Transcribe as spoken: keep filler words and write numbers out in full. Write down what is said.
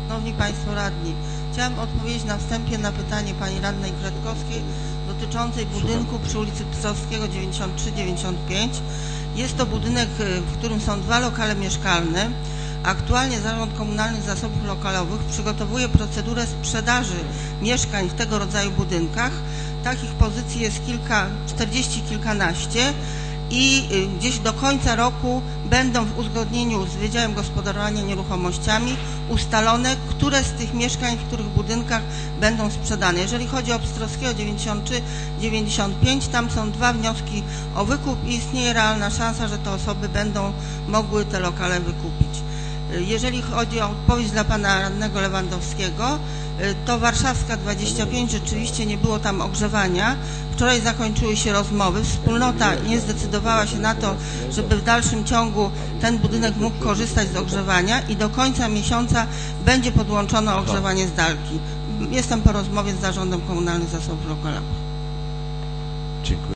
Szanowni Państwo Radni, chciałam odpowiedzieć na wstępie na pytanie Pani Radnej Kwiatkowskiej dotyczącej budynku przy ulicy Pstrowskiego dziewięćdziesiąt trzy dziewięćdziesiąt pięć. Jest to budynek, w którym są dwa lokale mieszkalne. Aktualnie Zarząd Komunalnych Zasobów Lokalowych przygotowuje procedurę sprzedaży mieszkań w tego rodzaju budynkach. Takich pozycji jest kilka, czterdzieści kilkanaście i gdzieś do końca roku będą w uzgodnieniu z Wydziałem Gospodarowania Nieruchomościami ustalone, które z tych mieszkań, w których budynkach będą sprzedane. Jeżeli chodzi o Pstrowskiego dziewięćdziesiąt trzy dziewięćdziesiąt pięć, tam są dwa wnioski o wykup i istnieje realna szansa, że te osoby będą mogły te lokale wykupić. Jeżeli chodzi o odpowiedź dla Pana Radnego Lewandowskiego, to Warszawska dwadzieścia pięć, rzeczywiście nie było tam ogrzewania. Wczoraj zakończyły się rozmowy. Wspólnota nie zdecydowała się na to, żeby w dalszym ciągu ten budynek mógł korzystać z ogrzewania i do końca miesiąca będzie podłączone ogrzewanie z dalki. Jestem po rozmowie z Zarządem Komunalnych Zasobów Lokalowych. Dziękuję.